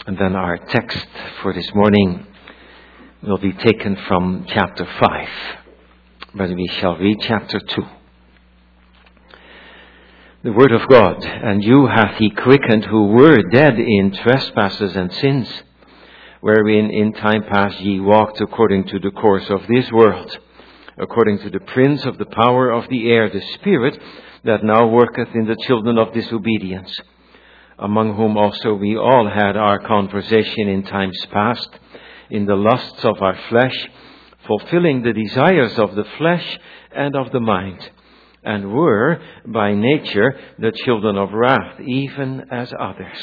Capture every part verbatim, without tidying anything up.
And then our text for this morning will be taken from chapter five, but we shall read chapter two. The word of God, and you hath he quickened who were dead in trespasses and sins, wherein in time past ye walked according to the course of this world, according to the prince of the power of the air, the spirit that now worketh in the children of disobedience, among whom also we all had our conversation in times past, in the lusts of our flesh, fulfilling the desires of the flesh and of the mind, and were by nature the children of wrath, even as others.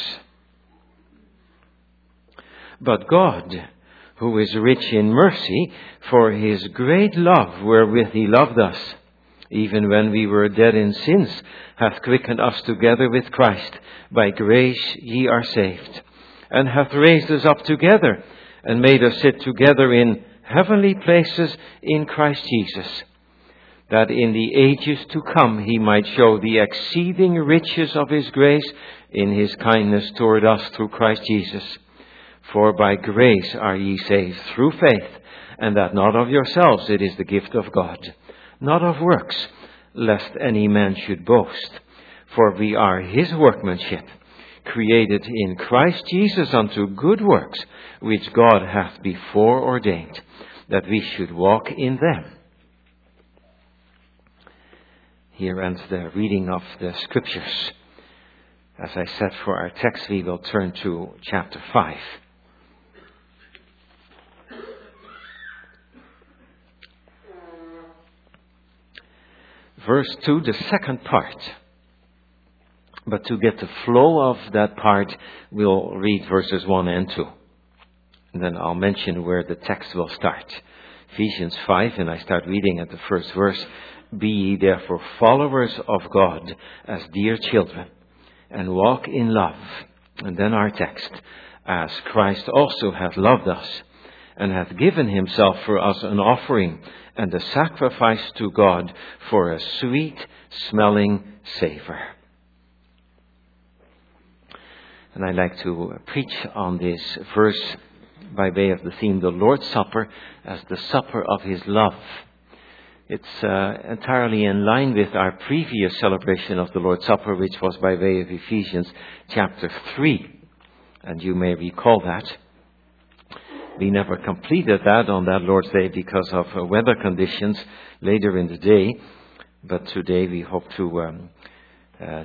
But God, who is rich in mercy, for his great love wherewith he loved us, even when we were dead in sins, hath quickened us together with Christ. By grace ye are saved, and hath raised us up together, and made us sit together in heavenly places in Christ Jesus, that in the ages to come he might show the exceeding riches of his grace in his kindness toward us through Christ Jesus. For by grace are ye saved through faith, and that not of yourselves, it is the gift of God, not of works, lest any man should boast. For we are his workmanship, created in Christ Jesus unto good works, which God hath before ordained, that we should walk in them. Here ends the reading of the Scriptures. As I said, for our text, we will turn to chapter five. Verse two, the second part. But to get the flow of that part, we'll read verses one and two. And then I'll mention where the text will start. Ephesians five, and I start reading at the first verse. Be ye therefore followers of God as dear children, and walk in love. And then our text. As Christ also hath loved us, and hath given himself for us an offering and a sacrifice to God for a sweet smelling savour. And I'd like to preach on this verse by way of the theme, the Lord's Supper as the supper of his love. It's uh, entirely in line with our previous celebration of the Lord's Supper, which was by way of Ephesians chapter three. And you may recall that. We never completed that on that Lord's Day because of uh, weather conditions later in the day. But today we hope to um, uh,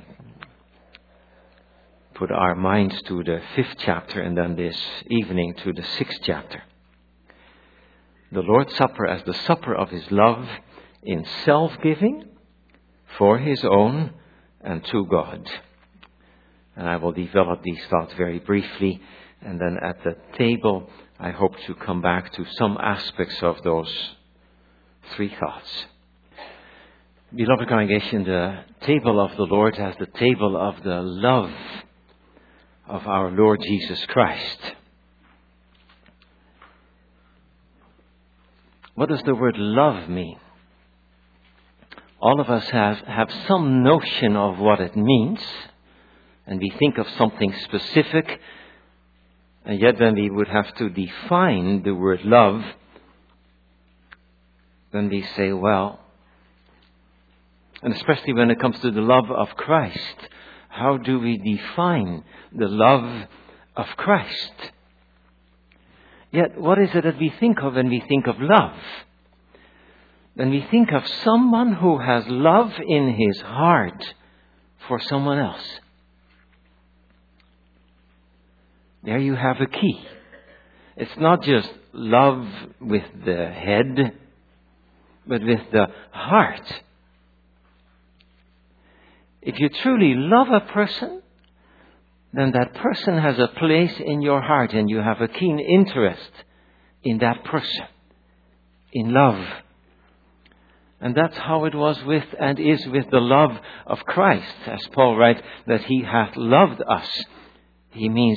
put our minds to the fifth chapter, and then this evening to the sixth chapter. The Lord's Supper as the supper of his love in self-giving for his own and to God. And I will develop these thoughts very briefly, and then at the table I hope to come back to some aspects of those three thoughts. Beloved congregation, the table of the Lord as the table of the love of our Lord Jesus Christ. What does the word love mean? All of us have, have some notion of what it means, and we think of something specific, and yet when we would have to define the word love, then we say, well, and especially when it comes to the love of Christ, how do we define the love of Christ? Yet, what is it that we think of when we think of love? When we think of someone who has love in his heart for someone else. There you have a key. It's not just love with the head, but with the heart. If you truly love a person, then that person has a place in your heart, and you have a keen interest in that person, in love. And that's how it was with and is with the love of Christ. As Paul writes, that he hath loved us. He means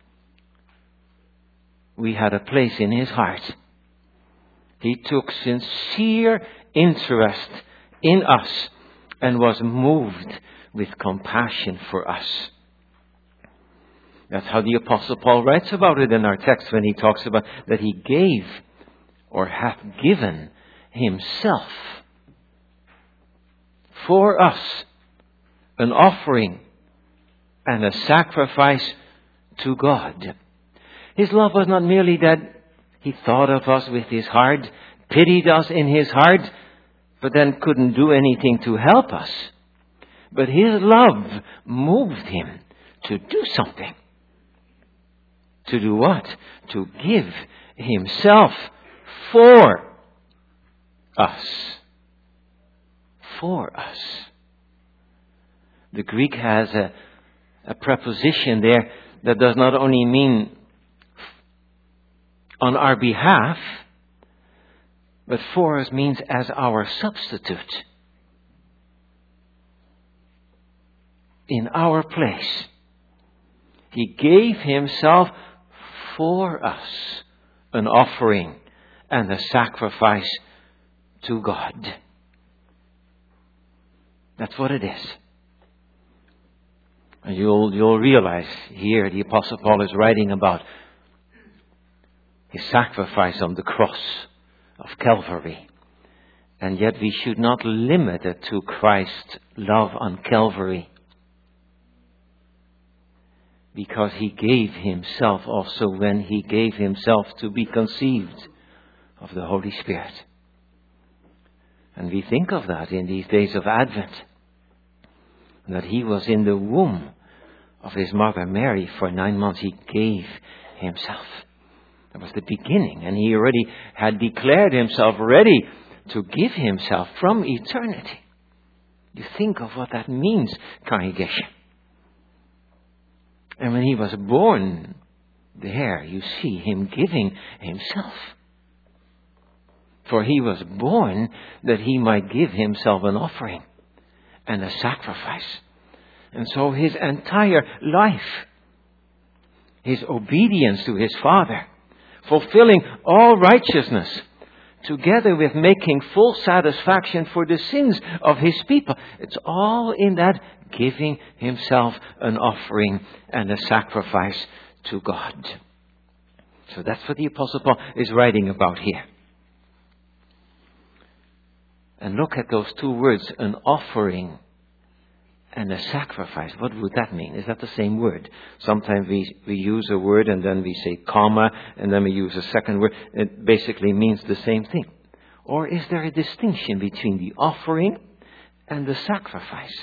we had a place in his heart. He took sincere interest in us and was moved with compassion for us. That's how the Apostle Paul writes about it in our text when he talks about that he gave or hath given himself for us, an offering and a sacrifice to God. His love was not merely that he thought of us with his heart, pitied us in his heart, but then couldn't do anything to help us. But his love moved him to do something. To do what? To give himself for us. For us. The Greek has a, a preposition there that does not only mean on our behalf, but for us means as our substitute. In our place. He gave himself for us, an offering and a sacrifice to God. That's what it is. And you'll, you'll realize here the Apostle Paul is writing about his sacrifice on the cross of Calvary. And yet we should not limit it to Christ's love on Calvary. Because he gave himself also when he gave himself to be conceived of the Holy Spirit. And we think of that in these days of Advent. That he was in the womb of his mother Mary for nine months. He gave himself. That was the beginning. And he already had declared himself ready to give himself from eternity. You think of what that means, congregation. And when he was born, there you see him giving himself. For he was born that he might give himself an offering and a sacrifice. And so his entire life, his obedience to his Father, fulfilling all righteousness, together with making full satisfaction for the sins of his people. It's all in that giving himself an offering and a sacrifice to God. So that's what the Apostle Paul is writing about here. And look at those two words, an offering and a sacrifice. What would that mean? Is that the same word? Sometimes we, we use a word and then we say comma and then we use a second word. It basically means the same thing. Or is there a distinction between the offering and the sacrifice?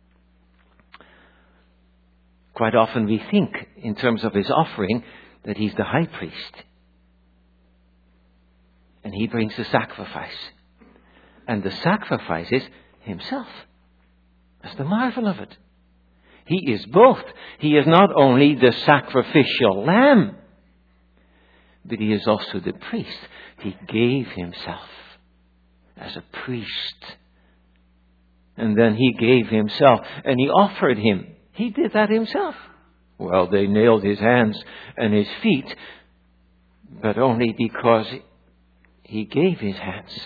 Quite often we think in terms of his offering that he's the high priest. And he brings the sacrifice. And the sacrifice is himself. That's the marvel of it. He is both. He is not only the sacrificial lamb, but he is also the priest. He gave himself as a priest. And then he gave himself and he offered him. He did that himself. Well, they nailed his hands and his feet, but only because he gave his hands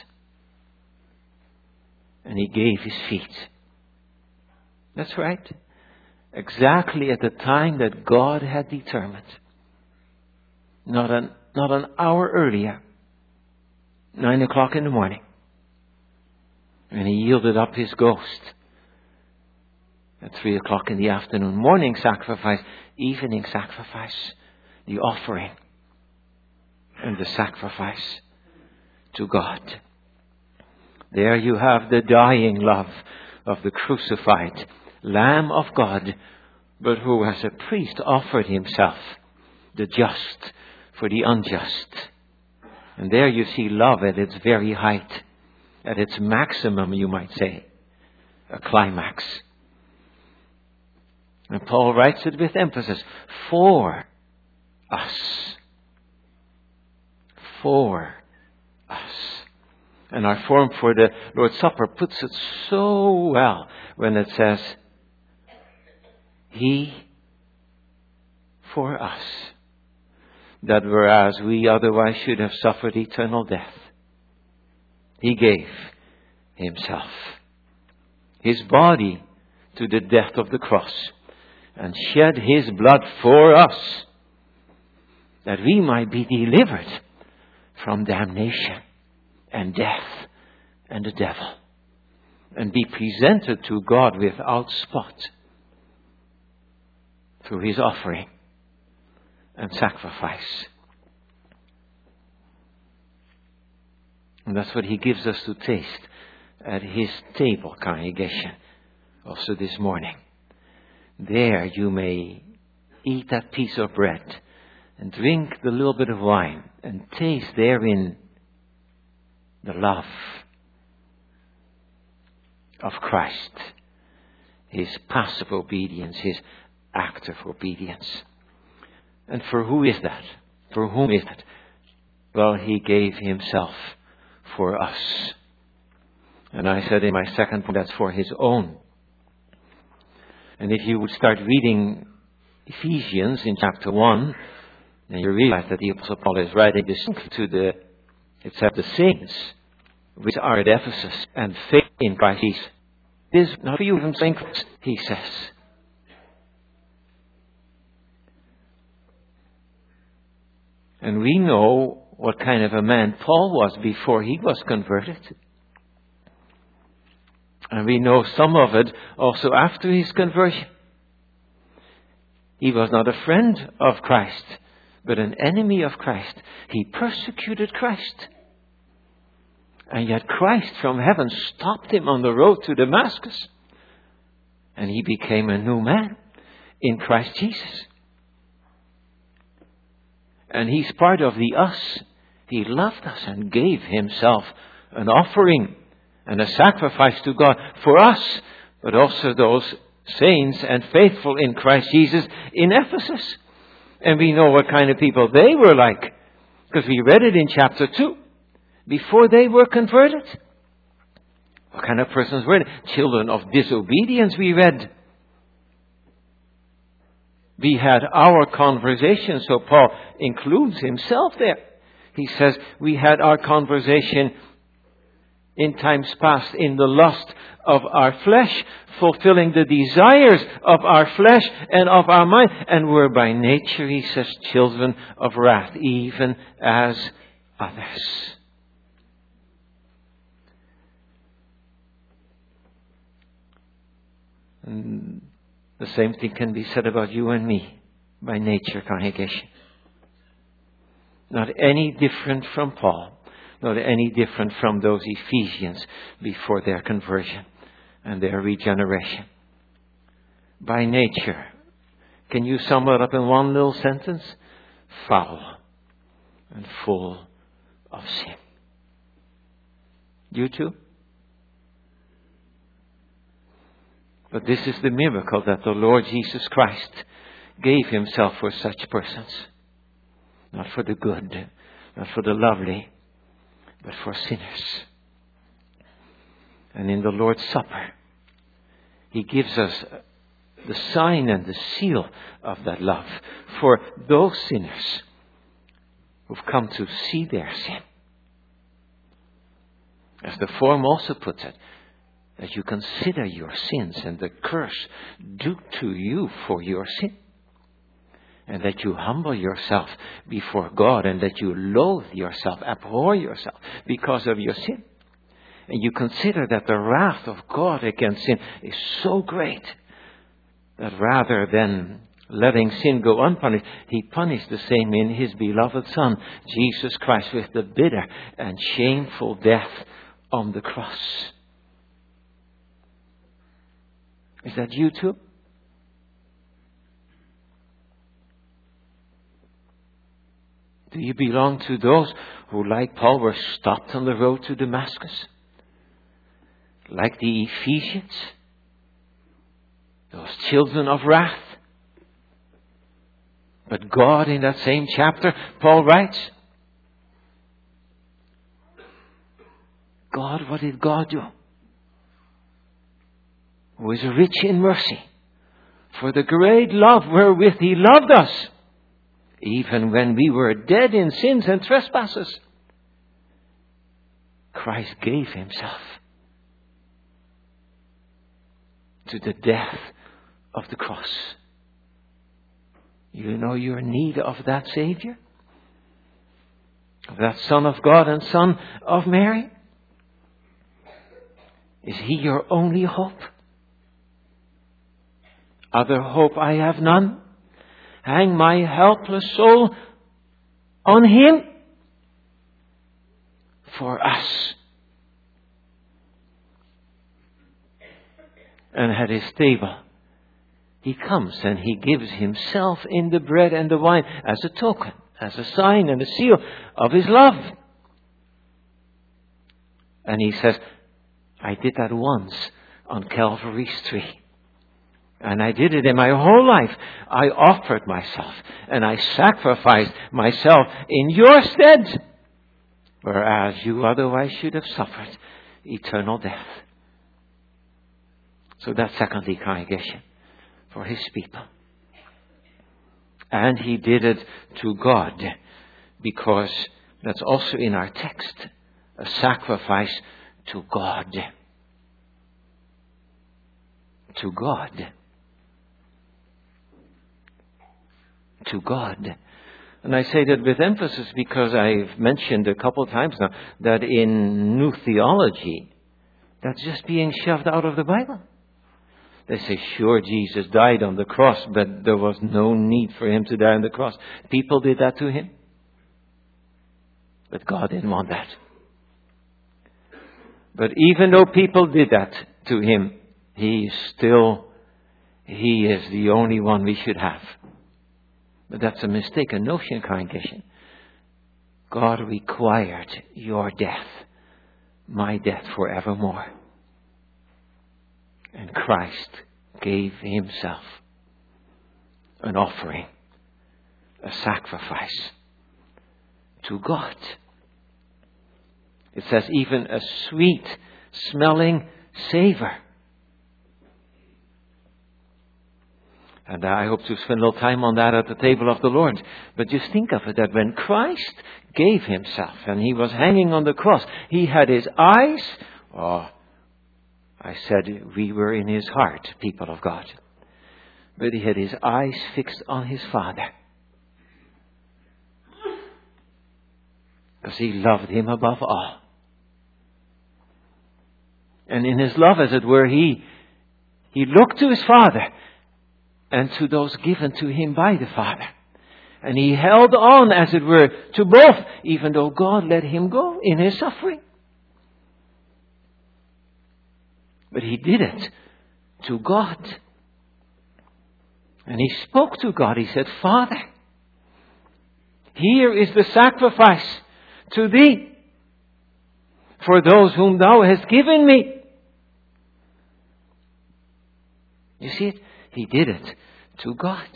and he gave his feet. That's right. Exactly at the time that God had determined. Not an, not an hour earlier. Nine o'clock in the morning. And he yielded up his ghost. At three o'clock in the afternoon. Morning sacrifice. Evening sacrifice. The offering. And the sacrifice to God. There you have the dying love of the crucified Lamb of God, but who as a priest offered himself, the just for the unjust. And there you see love at its very height, at its maximum, you might say, a climax. And Paul writes it with emphasis, for us. For us. And our form for the Lord's Supper puts it so well when it says, He for us. That whereas we otherwise should have suffered eternal death, He gave Himself. His body to the death of the cross. and shed His blood for us, that we might be delivered from damnation and death and the devil, and be presented to God without spot through His offering and sacrifice. And that's what He gives us to taste at His table, congregation, also this morning. There you may eat that piece of bread and drink the little bit of wine and taste therein the love of Christ, His passive obedience, His active obedience. And for who is that? For whom is that? Well, He gave Himself for us. And I said in my second point, that's for His own. And if you would start reading Ephesians in chapter one, then you realize that the Apostle Paul is writing this to the, it said, the saints which are at Ephesus and faith in Christ Jesus. This is not for you from Saint Christ, he says. And we know what kind of a man Paul was before he was converted. And we know some of it also after his conversion. He was not a friend of Christ, but an enemy of Christ. He persecuted Christ. And yet Christ from heaven stopped him on the road to Damascus. And he became a new man in Christ Jesus. And he's part of the us. He loved us and gave Himself an offering and a sacrifice to God for us, but also those saints and faithful in Christ Jesus in Ephesus. And we know what kind of people they were like, because we read it in chapter two. Before they were converted, what kind of persons were they? Children of disobedience, we read. We had our conversation, so Paul includes himself there. He says, we had our conversation in times past in the lust of our flesh, fulfilling the desires of our flesh and of our mind, and were by nature, he says, children of wrath, even as others. And the same thing can be said about you and me, by nature, congregation. Not any different from Paul, not any different from those Ephesians before their conversion and their regeneration. By nature, can you sum it up in one little sentence? Foul and full of sin. You too? But this is the miracle that the Lord Jesus Christ gave Himself for such persons. Not for the good, not for the lovely, but for sinners. And in the Lord's Supper, He gives us the sign and the seal of that love for those sinners who've come to see their sin. As the form also puts it, that you consider your sins and the curse due to you for your sin. And that you humble yourself before God, and that you loathe yourself, abhor yourself because of your sin. And you consider that the wrath of God against sin is so great that rather than letting sin go unpunished, He punished the same in His beloved Son, Jesus Christ, with the bitter and shameful death on the cross. Is that you too? Do you belong to those who, like Paul, were stopped on the road to Damascus? Like the Ephesians? Those children of wrath? But God, in that same chapter, Paul writes, God, what did God do? Who is rich in mercy, for the great love wherewith He loved us, even when we were dead in sins and trespasses, Christ gave Himself to the death of the cross. You know your need of that Savior? Of that Son of God and Son of Mary? Is He your only hope? Other hope I have none. Hang my helpless soul on Him for us. And at His table, He comes and He gives Himself in the bread and the wine as a token, as a sign and a seal of His love. And He says, I did that once on Calvary's tree. And I did it in my whole life. I offered myself and I sacrificed myself in your stead. Whereas you otherwise should have suffered eternal death. So that's secondly, congregation, for His people. And He did it to God, because that's also in our text, a sacrifice to God. To God. To God. And I say that with emphasis because I've mentioned a couple of times now that in new theology, that's just being shoved out of the Bible. They say, sure, Jesus died on the cross, but there was no need for Him to die on the cross. People did that to Him. But God didn't want that. But even though people did that to Him, He is still, He is the only one we should have. But that's a mistaken notion, congregation. God required your death, my death forevermore. And Christ gave Himself an offering, a sacrifice to God. It says even a sweet smelling savor. And I hope to spend a little time on that at the table of the Lord. But just think of it, that when Christ gave Himself and He was hanging on the cross, He had His eyes, oh, I said we were in His heart, people of God. But He had His eyes fixed on His Father. Because He loved Him above all. And in His love, as it were, He, he looked to His Father and to those given to Him by the Father. And He held on, as it were, to both, even though God let Him go in His suffering. But He did it to God. And He spoke to God. He said, Father, here is the sacrifice to Thee for those whom Thou hast given me. You see it? He did it to God.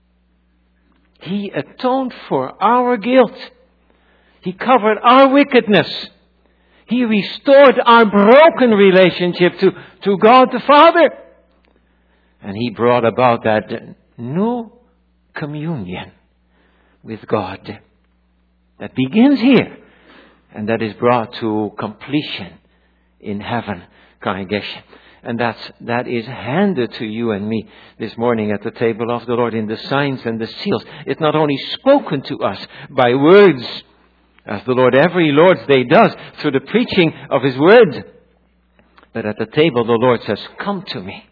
He atoned for our guilt. He covered our wickedness. He restored our broken relationship to, to God the Father. And He brought about that new communion with God that begins here and that is brought to completion in heaven, congregation. And that's, that is handed to you and me this morning at the table of the Lord in the signs and the seals. It's not only spoken to us by words, as the Lord every Lord's Day does through the preaching of His word, but at the table the Lord says, come to me.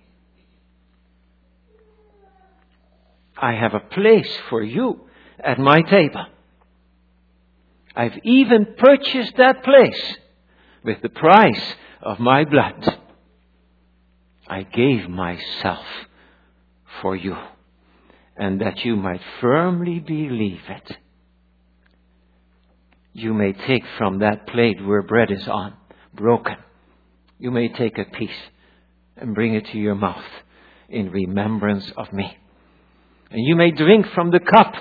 I have a place for you at my table. I've even purchased that place with the price of my blood. I gave myself for you, and that you might firmly believe it. You may take from that plate where bread is on, broken. You may take a piece and bring it to your mouth in remembrance of me. And you may drink from the cup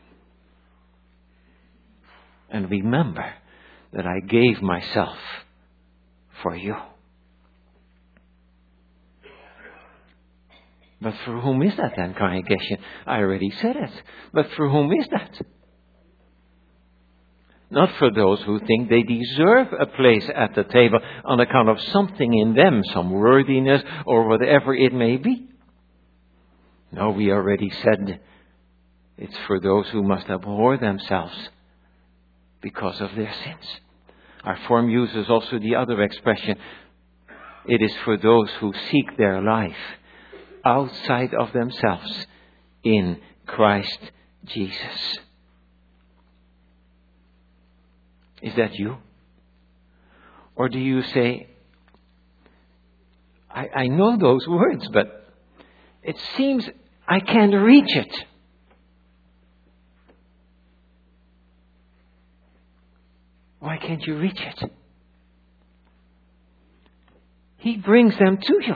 and remember that I gave myself for you. But for whom is that then, congregation? I already said it. But for whom is that? Not for those who think they deserve a place at the table on account of something in them, some worthiness or whatever it may be. No, we already said It's for those who must abhor themselves because of their sins. Our form uses also the other expression. It is for those who seek their life outside of themselves in Christ Jesus. Is that you? Or do you say, I, I know those words, but it seems I can't reach it. Why can't you reach it? He brings them to you.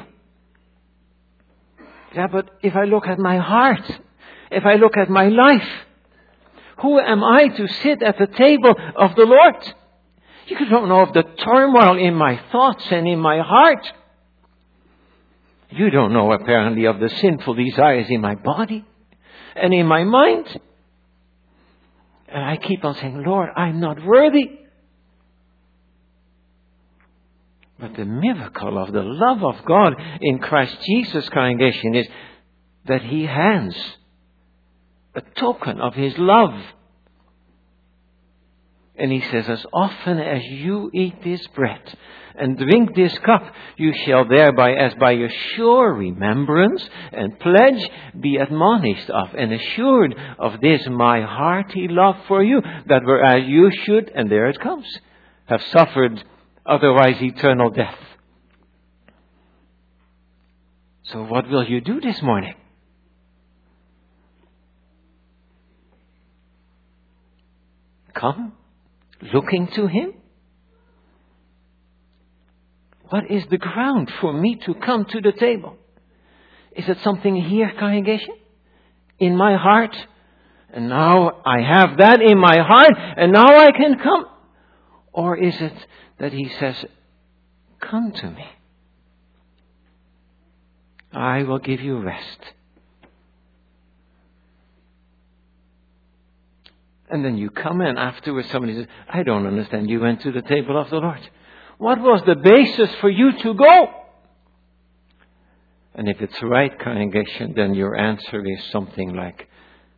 Yeah, but if I look at my heart, if I look at my life, who am I to sit at the table of the Lord? You don't know of the turmoil in my thoughts and in my heart. You don't know apparently of the sinful desires in my body and in my mind. And I keep on saying, Lord, I'm not worthy. But the miracle of the love of God in Christ Jesus, congregation, is that He hands a token of His love. And He says, as often as you eat this bread and drink this cup, you shall thereby, as by a sure remembrance and pledge, be admonished of and assured of this my hearty love for you, that whereas you should, and there it comes, have suffered otherwise eternal death. So what will you do this morning? Come, looking to Him? What is the ground for me to come to the table? Is it something here, congregation? In my heart? And now I have that in my heart, and now I can come? Or is it that He says, come to me. I will give you rest. And then you come in afterwards, somebody says, I don't understand. You went to the table of the Lord. What was the basis for you to go? And if it's right, congregation, then your answer is something like,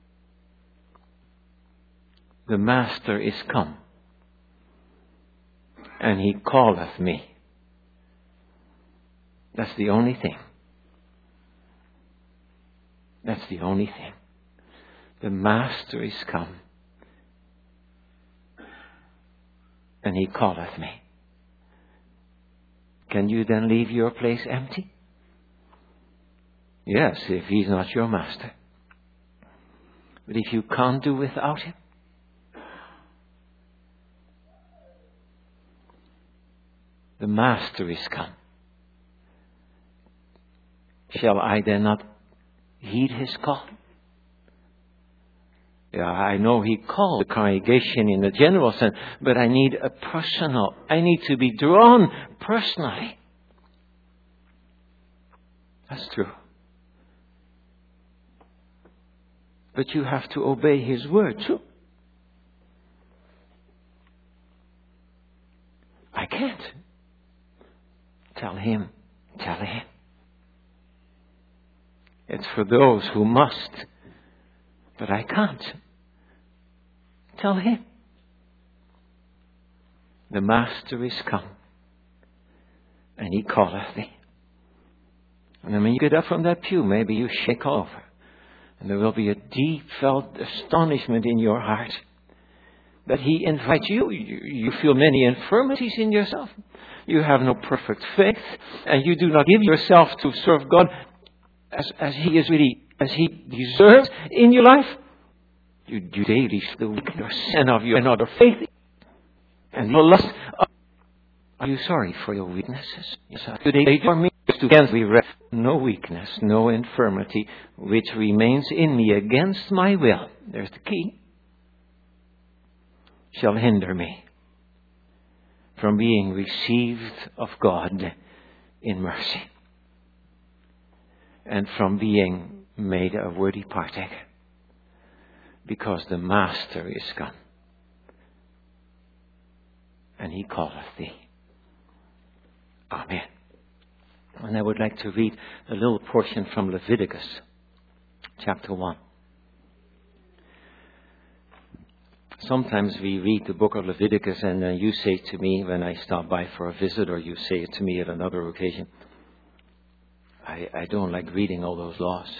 the Master is come, and He calleth me. That's the only thing. That's the only thing. The Master is come, and He calleth me. Can you then leave your place empty? Yes, if He's not your Master. But if you can't do without Him, the Master is come. Shall I then not heed His call? Yeah, I know He called the congregation in the general sense, but I need a personal, I need to be drawn personally. That's true. But you have to obey His word too. I can't. Tell Him, tell Him. It's for those who must, but I can't. Tell Him. The Master is come, and He calleth thee. And then when you get up from that pew, maybe you shake over, and there will be a deep felt astonishment in your heart that He invites you. You, you feel many infirmities in yourself. You have no perfect faith, and you do not give yourself to serve God as, as He is really, as He deserves in your life. You, you daily still weaken your sin of your another faith, and your lust. Are you sorry for your weaknesses? Yes, today for me to we rest. No weakness, no infirmity, which remains in me against my will. There's the key. Shall hinder me from being received of God in mercy, and from being made a worthy partaker, because the Master is come, and He calleth thee. Amen. And I would like to read a little portion from Leviticus chapter one. Sometimes we read the book of Leviticus and uh, you say to me when I stop by for a visit, or you say it to me at another occasion, I, I don't like reading all those laws.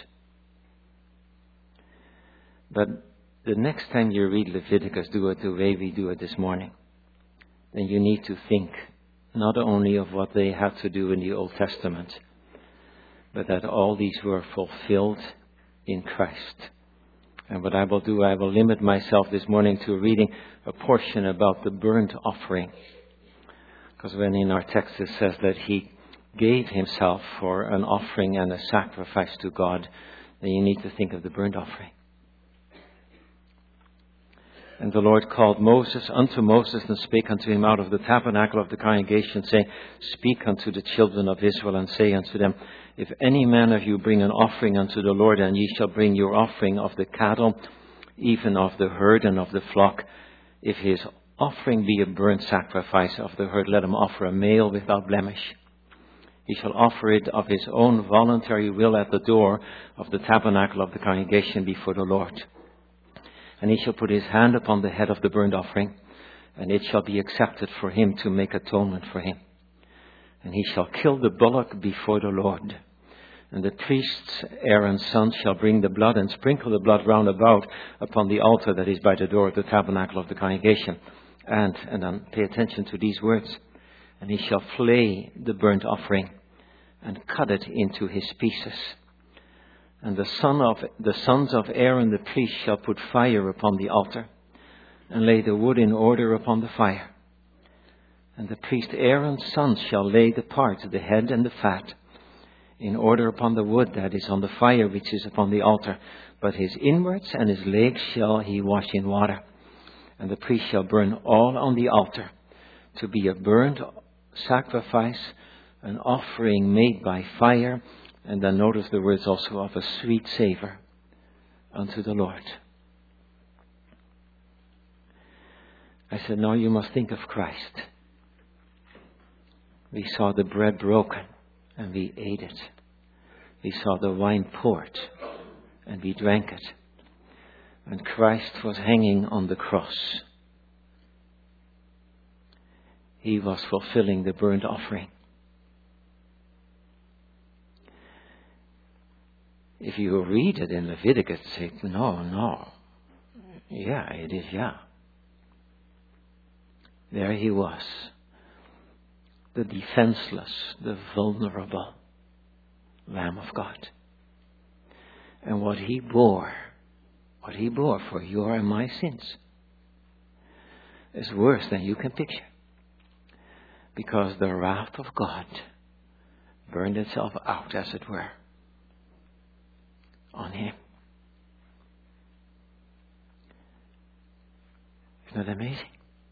But the next time you read Leviticus, do it the way we do it this morning. Then you need to think not only of what they had to do in the Old Testament, but that all these were fulfilled in Christ. And what I will do, I will limit myself this morning to reading a portion about the burnt offering. Because when in our text it says that he gave himself for an offering and a sacrifice to God, then you need to think of the burnt offering. And the Lord called Moses unto Moses and spake unto him out of the tabernacle of the congregation, saying, Speak unto the children of Israel and say unto them, If any man of you bring an offering unto the Lord, and ye shall bring your offering of the cattle, even of the herd and of the flock, if his offering be a burnt sacrifice of the herd, let him offer a male without blemish. He shall offer it of his own voluntary will at the door of the tabernacle of the congregation before the Lord. And he shall put his hand upon the head of the burnt offering, and it shall be accepted for him to make atonement for him. And he shall kill the bullock before the Lord. And the priests, Aaron's son, shall bring the blood and sprinkle the blood round about upon the altar that is by the door of the tabernacle of the congregation. And, and then pay attention to these words. And he shall flay the burnt offering and cut it into his pieces. And the son of the sons of Aaron the priest shall put fire upon the altar, and lay the wood in order upon the fire. And the priest Aaron's sons shall lay the part, the head and the fat, in order upon the wood that is on the fire which is upon the altar. But his inwards and his legs shall he wash in water. And the priest shall burn all on the altar, to be a burnt sacrifice, an offering made by fire. And then notice the words also of a sweet savor unto the Lord. I said, now you must think of Christ. We saw the bread broken and we ate it. We saw the wine poured and we drank it. And Christ was hanging on the cross. He was fulfilling the burnt offering. If you read it in Leviticus, say, no, no. Yeah, it is, yeah. There he was. The defenseless, the vulnerable Lamb of God. And what he bore, what he bore for your and my sins, is worse than you can picture. Because the wrath of God burned itself out, as it were, on him. Isn't that amazing?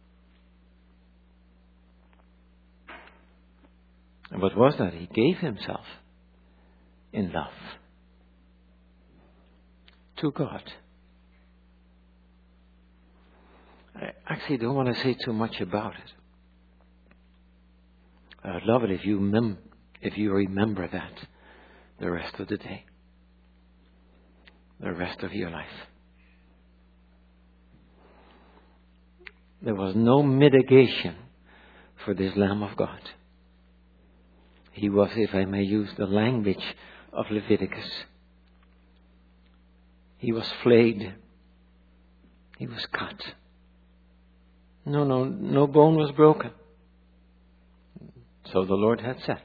And what was that? He gave himself in love to God. I actually don't want to say too much about it. I'd love it if you mem- if you remember that the rest of the day. The rest of your life. There was no mitigation for this Lamb of God. He was, if I may use the language of Leviticus, he was flayed. He was cut. No, no, no bone was broken. So the Lord had said.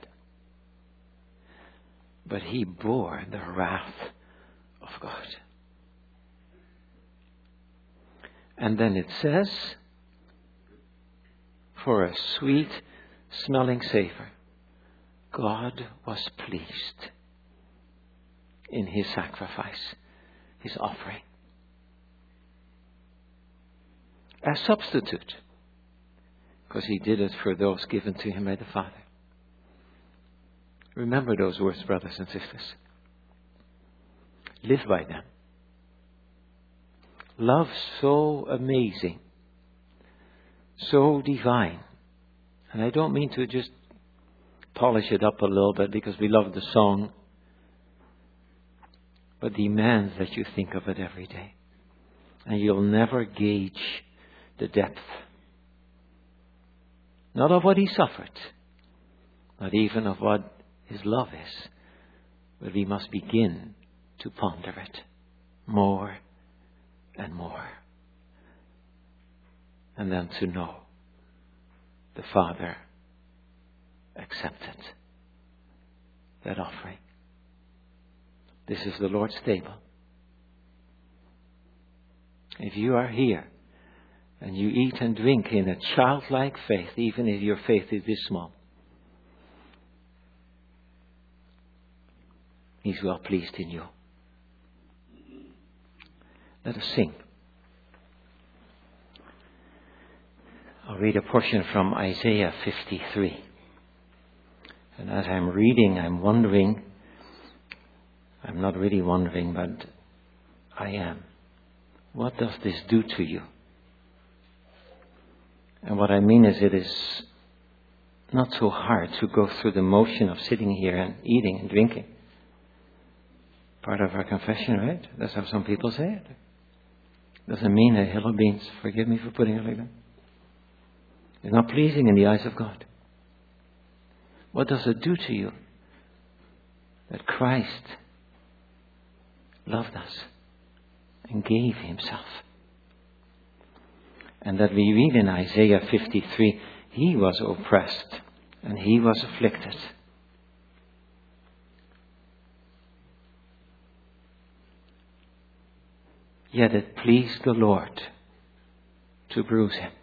But he bore the wrath of God. And then it says, for a sweet smelling savor, God was pleased in his sacrifice, his offering. As substitute, because he did it for those given to him by the Father. Remember those words, brothers and sisters. Live by them. Love so amazing, so divine. And I don't mean to just polish it up a little bit because we love the song, but demands that you think of it every day. And you'll never gauge the depth. Not of what he suffered, not even of what his love is, but we must begin to ponder it more and more. And then to know the Father accepted that offering. This is the Lord's table. If you are here and you eat and drink in a childlike faith, even if your faith is this small, He's well pleased in you. Let us sing. I'll read a portion from Isaiah fifty-three. And as I'm reading, I'm wondering, I'm not really wondering, but I am. What does this do to you? And what I mean is, it is not so hard to go through the motion of sitting here and eating and drinking. Part of our confession, right? That's how some people say it. Doesn't mean a hill of beans. Forgive me for putting it like that. It's not pleasing in the eyes of God. What does it do to you that Christ loved us and gave himself? And that we read in Isaiah fifty-three, he was oppressed and he was afflicted. Yet it pleased the Lord to bruise him.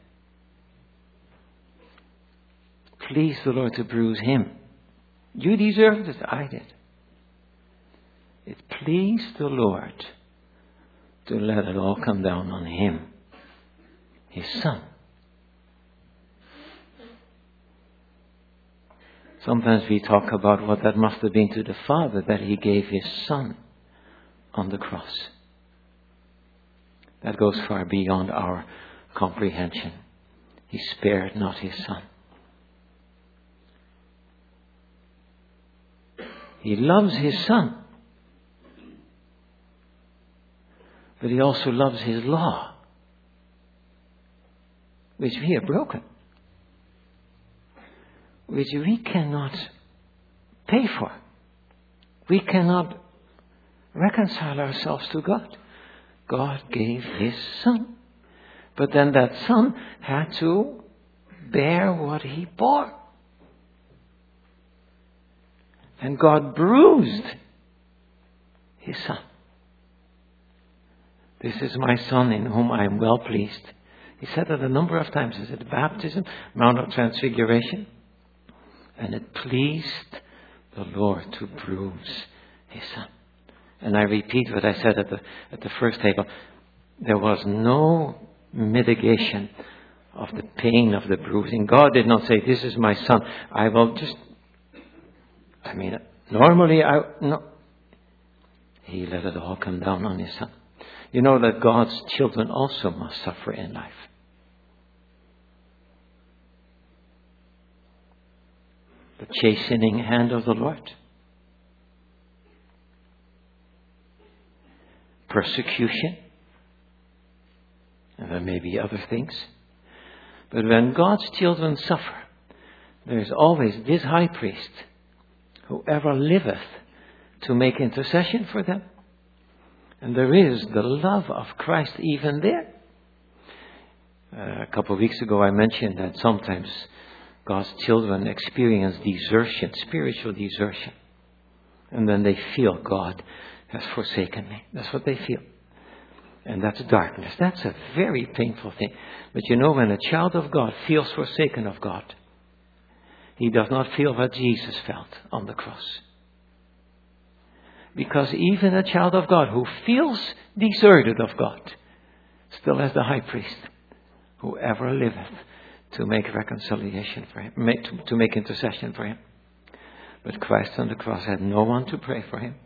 Pleased the Lord to bruise him. You deserved it, I did. It pleased the Lord to let it all come down on him, his son. Sometimes we talk about what that must have been to the Father, that he gave his son on the cross. That goes far beyond our comprehension. He spared not his son. He loves his son. But he also loves his law, which we have broken, which we cannot pay for. We cannot reconcile ourselves to God. God gave his son. But then that son had to bear what he bore. And God bruised his son. This is my son in whom I am well pleased. He said that a number of times. Is it baptism, Mount of Transfiguration? And it pleased the Lord to bruise his son. And I repeat what I said at the at the first table. There was no mitigation of the pain of the bruising. God did not say, this is my son. I will just, I mean, normally I, no. He let it all come down on his son. You know that God's children also must suffer in life. The chastening hand of the Lord. Persecution. And there may be other things. But when God's children suffer, there is always this high priest who ever liveth to make intercession for them. And there is the love of Christ even there. Uh, a couple of weeks ago I mentioned that sometimes God's children experience desertion, spiritual desertion. And then they feel God has forsaken me. That's what they feel. And that's darkness. That's a very painful thing. But you know, when a child of God feels forsaken of God, he does not feel what Jesus felt on the cross. Because even a child of God who feels deserted of God still has the high priest who ever liveth to make reconciliation for him, make, to, to make intercession for him. But Christ on the cross had no one to pray for him.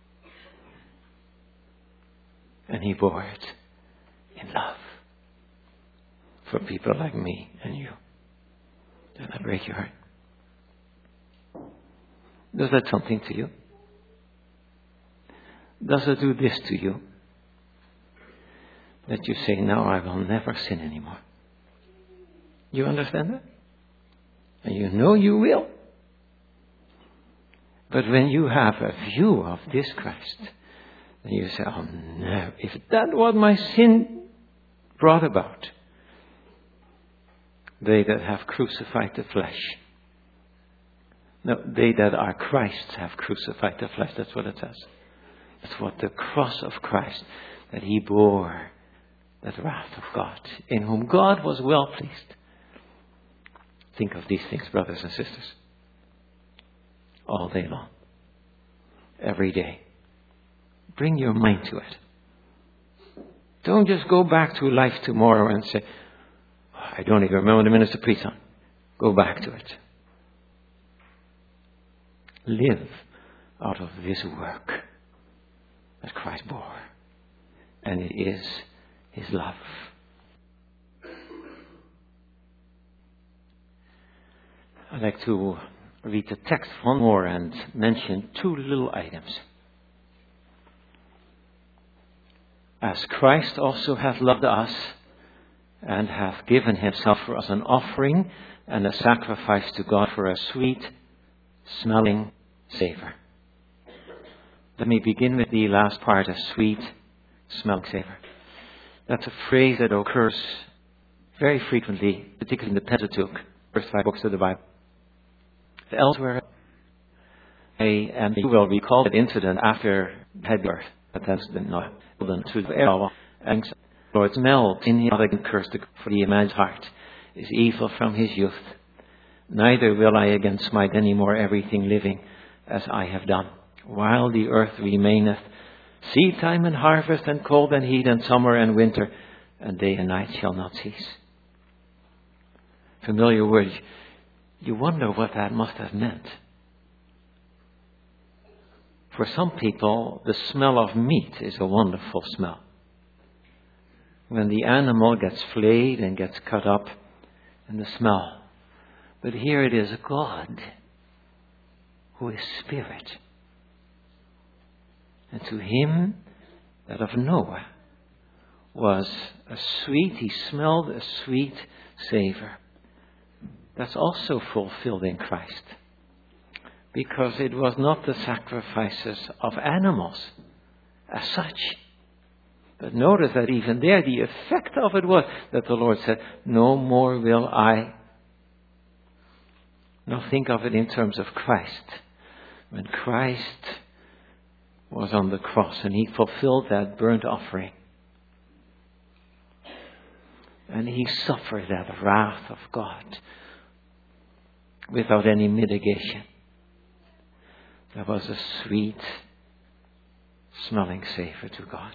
And he bore it in love for people like me and you. Does that break your heart? Does that something to you? Does it do this to you? That you say, no, I will never sin anymore. You understand that? And you know you will. But when you have a view of this Christ, then you say, oh no, if that was my sin brought about, they that have crucified the flesh. No, they that are Christ's have crucified the flesh. That's what it says. That's what the cross of Christ, that he bore that wrath of God, in whom God was well pleased. Think of these things, brothers and sisters. All day long. Every day. Bring your mind to it. Don't just go back to life tomorrow and say, oh, I don't even remember the minister preached on. Go back to it. Live out of this work that Christ bore. And it is his love. I'd like to read the text one more and mention two little items. As Christ also hath loved us and hath given himself for us an offering and a sacrifice to God for a sweet smelling savour. Let me begin with the last part, a sweet smelling savour. That's a phrase that occurs very frequently, particularly in the Pentateuch, first five books of the Bible. Elsewhere, I, and you will recall that incident after had birth, but that's the not to the air. And Lord smelled in him again cursed for the man's heart is evil from his youth. Neither will I again smite any more everything living as I have done. While the earth remaineth, seed time and harvest and cold and heat and summer and winter, and day and night shall not cease. Familiar words. You wonder what that must have meant. For some people, the smell of meat is a wonderful smell. When the animal gets flayed and gets cut up, and the smell. But here it is God who is Spirit. And to him that of Noah was a sweet, he smelled a sweet savour. That's also fulfilled in Christ. Because it was not the sacrifices of animals as such. But notice that even there the effect of it was that the Lord said, no more will I. Now think of it in terms of Christ. When Christ was on the cross and he fulfilled that burnt offering. And he suffered that wrath of God without any mitigation. There was a sweet smelling savour to God.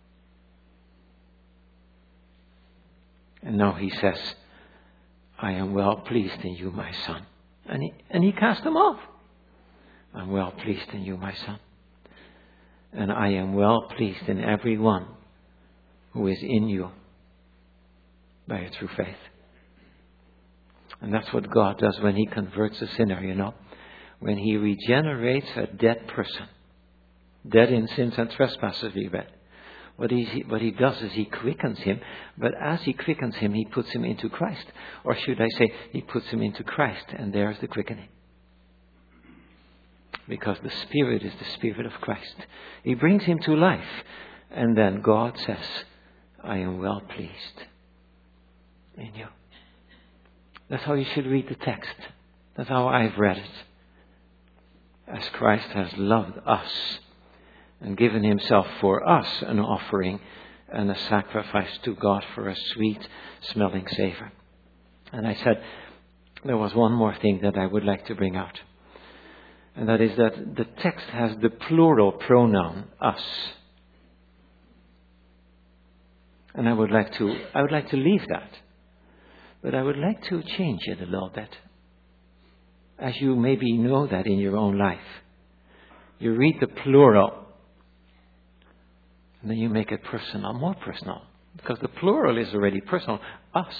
And now he says, I am well pleased in you, my son. And he, and he cast them off. I'm well pleased in you, my son. And I am well pleased in everyone who is in you by a true faith. And that's what God does when he converts a sinner, you know. When he regenerates a dead person. Dead in sins and trespasses, we read. What he, what he does is he quickens him. But as he quickens him, he puts him into Christ. Or should I say, he puts him into Christ. And there's the quickening. Because the Spirit is the Spirit of Christ. He brings him to life. And then God says, I am well pleased in you. That's how you should read the text. That's how I've read it. As Christ has loved us and given himself for us an offering and a sacrifice to God for a sweet smelling savour. And I said there was one more thing that I would like to bring out. And that is that the text has the plural pronoun us. And I would like to I would like to leave that. But I would like to change it a little bit. As you maybe know that in your own life. You read the plural. And then you make it personal, more personal. Because the plural is already personal. Us.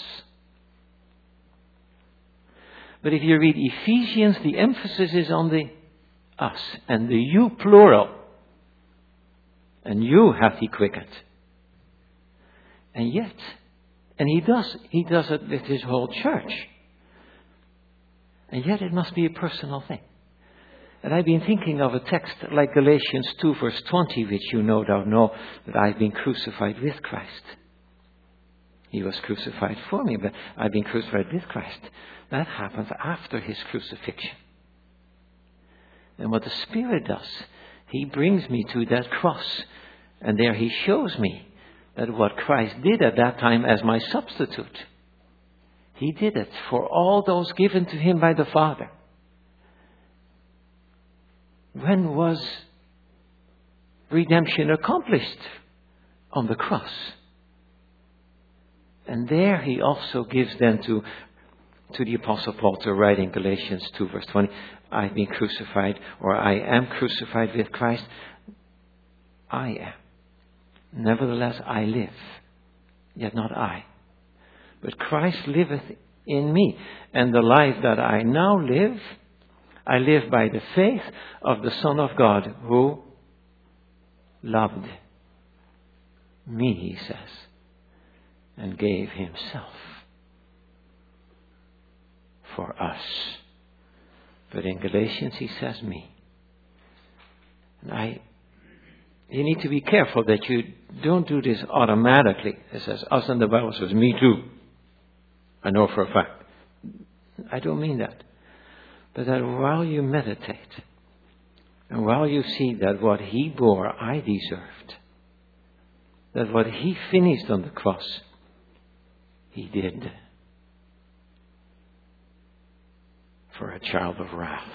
But if you read Ephesians, the emphasis is on the us. And the you plural. And you hath he quickened. And yet, And he does, he does it with his whole church. And yet it must be a personal thing. And I've been thinking of a text like Galatians two verse twenty, which you no doubt know, that I've been crucified with Christ. He was crucified for me, but I've been crucified with Christ. That happens after his crucifixion. And what the Spirit does, he brings me to that cross. And there he shows me that what Christ did at that time as my substitute, he did it for all those given to him by the Father. When was redemption accomplished? On the cross. And there he also gives then to, to the Apostle Paul to write in Galatians two verse twenty, I've been crucified, or I am crucified with Christ. I am. Nevertheless I live, yet not I. But Christ liveth in me. And the life that I now live, I live by the faith of the Son of God, who loved me, he says, and gave himself for us. But in Galatians he says me. And I, you need to be careful that you don't do this automatically. It says us, and the Bible says me too. I know for a fact. I don't mean that. But that while you meditate, and while you see that what he bore I deserved, that what he finished on the cross, he did for a child of wrath,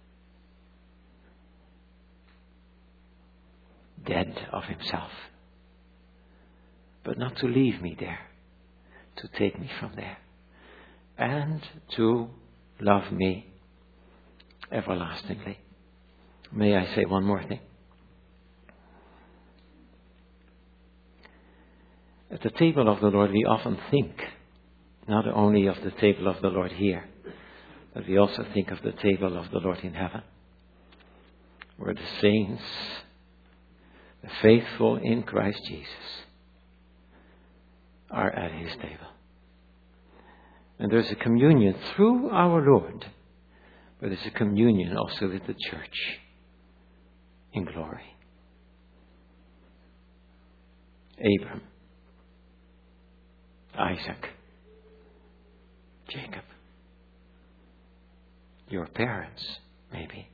dead of himself, but not to leave me there, to take me from there, and to love me everlastingly. May I say one more thing? At the table of the Lord, we often think not only of the table of the Lord here, but we also think of the table of the Lord in heaven, where the saints, the faithful in Christ Jesus, are at his table. And there's a communion through our Lord, but there's a communion also with the church in glory. Abram, Isaac, Jacob, your parents, maybe.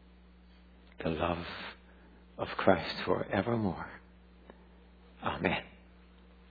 The love of Christ forevermore. Amen.